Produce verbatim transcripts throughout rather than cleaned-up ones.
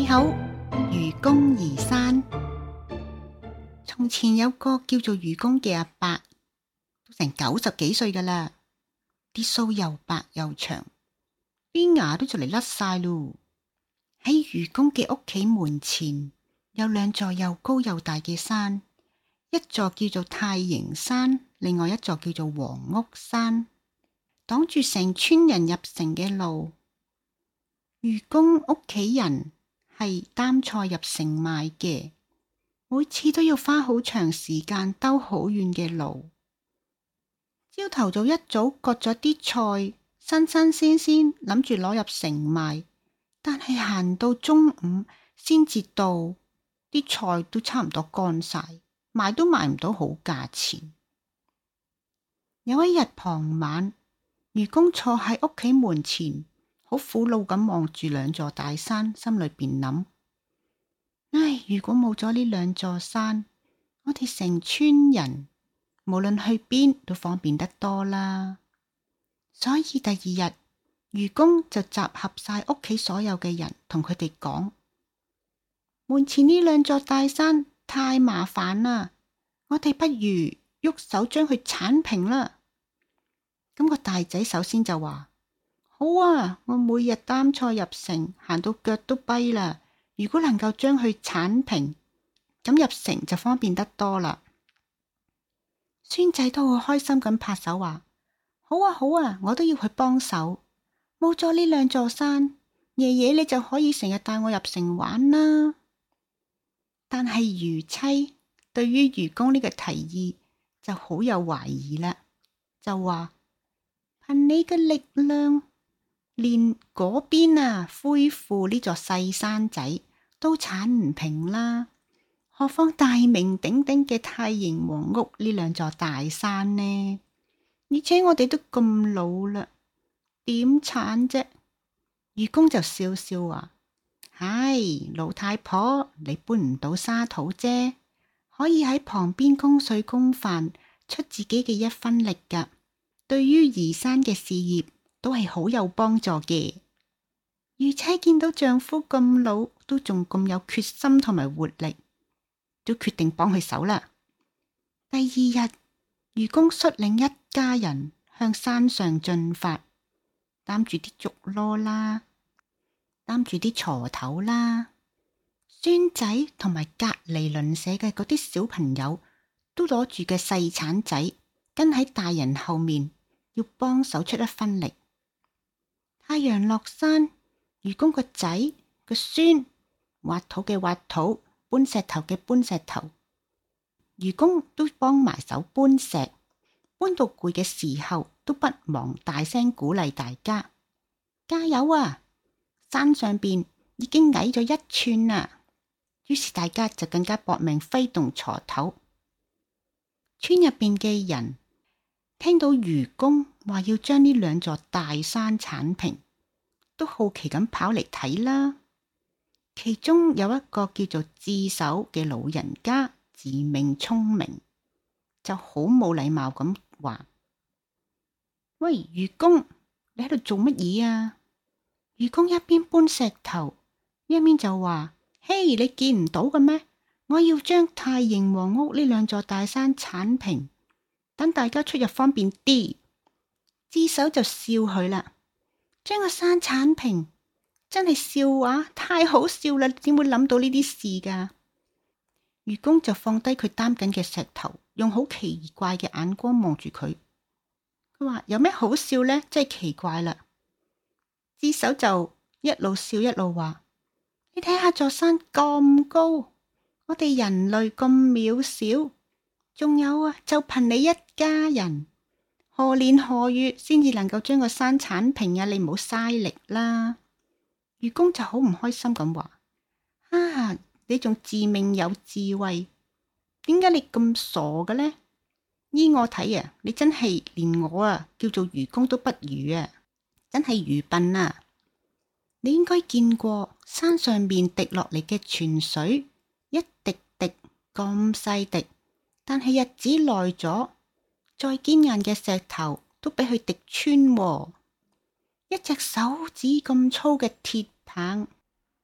好，愚公移山。從前有個叫做愚公嘅阿伯，都成九十幾歲噶啦，啲鬚又白又長，啲牙都就嚟甩晒咯。喺愚公嘅屋企門前有兩座又高又大嘅山，一座叫做太營山，另外一座叫做黃屋山，擋住成村人入城嘅路。愚公屋企人係擔菜入城賣嘅，每次都要花好長時間兜好遠嘅路。朝頭早一早割咗啲菜，新新鮮鮮，諗住攞入城賣，但係行到中午先至到，啲菜都差唔多乾晒，賣都賣唔到好價錢。有一日傍晚，愚公坐喺屋企門前，好苦惱咁望住兩座大山，心裏邊諗：唉，如果冇咗呢兩座山，我哋成村人無論去邊都方便得多啦。所以第二日，愚公就集合晒屋企所有嘅人，同佢哋講：門前呢兩座大山太麻煩啦，我哋不如喐手將佢鏟平啦。咁個大仔首先就話：好啊，我每日擔菜入城，行到腳都跛啦。如果能夠將佢鏟平，咁入城就方便得多啦。孫仔都好開心咁拍手話：好啊好啊，我都要去幫手。冇咗呢兩座山，爺爺你就可以成日帶我入城玩啦。但係愚妻對於愚公呢個提議就好有懷疑啦，就話：憑你嘅力量，連嗰邊啊恢復呢座細山仔都鏟唔平啦，何況大名鼎鼎嘅太營黃屋呢兩座大山呢？而且我哋都咁老啦，點鏟啫？愚公就笑笑話：唉，老太婆，你搬唔到沙土啫，可以喺旁邊供水供飯，出自己嘅一分力噶，對於移山嘅事業都係好有幫助嘅。愚妻見到丈夫咁老，都仲咁有決心同埋活力，都決定幫佢手啦。第二日，愚公率領一家人向山上進發，擔住啲竹籮啦，擔住啲鋤頭啦。孫仔同埋隔籬鄰舍嘅嗰啲小朋友都攞住嘅細鏟仔，跟喺大人後面，要幫手出一分力。太陽落山，愚公個仔個孫挖土嘅挖土，搬石頭嘅搬石頭，愚公都幫埋手搬石。搬到攰嘅時候，都不忘大聲鼓勵大家：加油啊！山上邊已經矮咗一寸啦。於是大家就更加搏命揮動鋤頭。村入邊嘅人聽到愚公話要將呢兩座大山鏟平，都好奇咁跑嚟睇啦。其中有一個叫做智叟嘅老人家，自命聰明，就好冇禮貌咁話：喂，愚公，你喺度做乜嘢啊？愚公一邊搬石頭，一邊就話：嘿，你見唔到嘅咩？我要將太營黃屋呢兩座大山鏟平，等大家出入方便啲。智叟就笑佢啦：將個山鏟平，真係笑話，太好笑啦！點會諗到呢啲事噶？愚公就放低佢擔緊嘅石頭，用好奇怪嘅眼光望住佢。佢話：有咩好笑呢？真係奇怪啦！智叟就一路笑一路話：你睇下座山咁高，我哋人類咁渺小，仲有啊，就憑你一家人，何年何月先至能夠將個山鏟平啊？你唔好嘥力啦！愚公就好唔開心咁話：啊，你仲自命有智慧，點解你咁傻嘅呢？依我睇啊，你真係連我啊叫做愚公都不如啊！真係愚笨啊！你應該見過山上面滴落嚟嘅泉水，一滴滴咁細滴，但係日子耐咗，再堅硬嘅石頭都俾佢滴穿喎。一隻手指咁粗嘅鐵棒，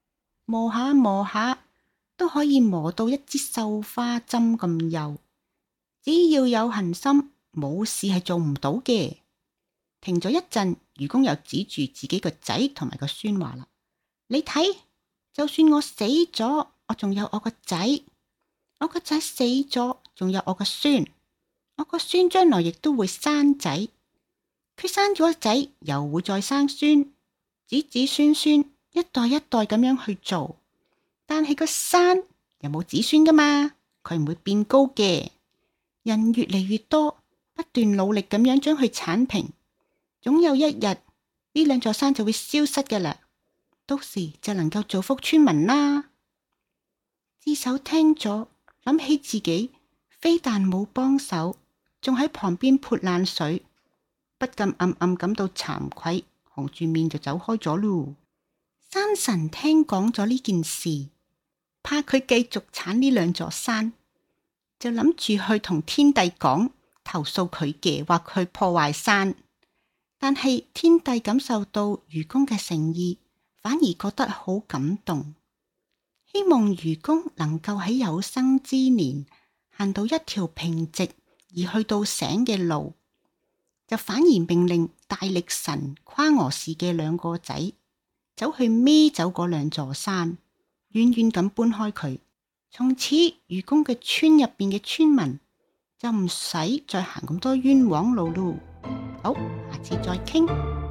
磨下磨下都可以磨到一支繡花針咁幼。只要有恒心，冇事係做唔到嘅。停咗一陣，愚公又指住自己個仔同埋個孫話啦：你睇，就算我死咗，我仲有我個仔；我個仔死咗，仲有我個孫；我個孫將來亦都會生仔，佢生咗仔又會再生孫，子子孫孫一代一代咁樣去做。但係個山又冇子孫噶嘛，佢唔會變高嘅。人越嚟越多，不斷努力咁樣將佢鏟平，總有一日呢兩座山就會消失噶啦，到時就能夠造福村民啦。智叟聽咗，諗起自己非但冇幫手，仲喺旁邊潑冷水，不禁暗暗感到慚愧，紅住面就走開咗咯。山神聽講咗呢件事，怕佢繼續鏟呢兩座山，就諗住去同天帝講，投訴佢嘅，話佢破壞山。但係天帝感受到愚公嘅誠意，反而覺得好感動，希望愚公能夠喺有生之年行到一條平直而去到醒嘅路，就反而命令大力神夸俄氏嘅兩個仔走去孭走嗰兩座山，遠遠咁搬開佢。從此愚公嘅村入邊嘅村民就唔使再行咁多冤枉路咯。好，下次再傾。